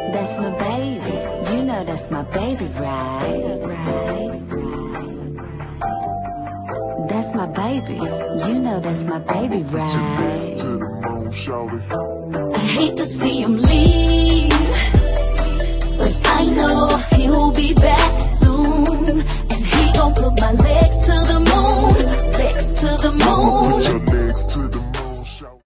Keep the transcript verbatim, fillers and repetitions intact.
That's my baby. You know that's my baby, right? Right. That's my baby. You know that's my baby, right? To the moon, shawty. I hate to see him leave.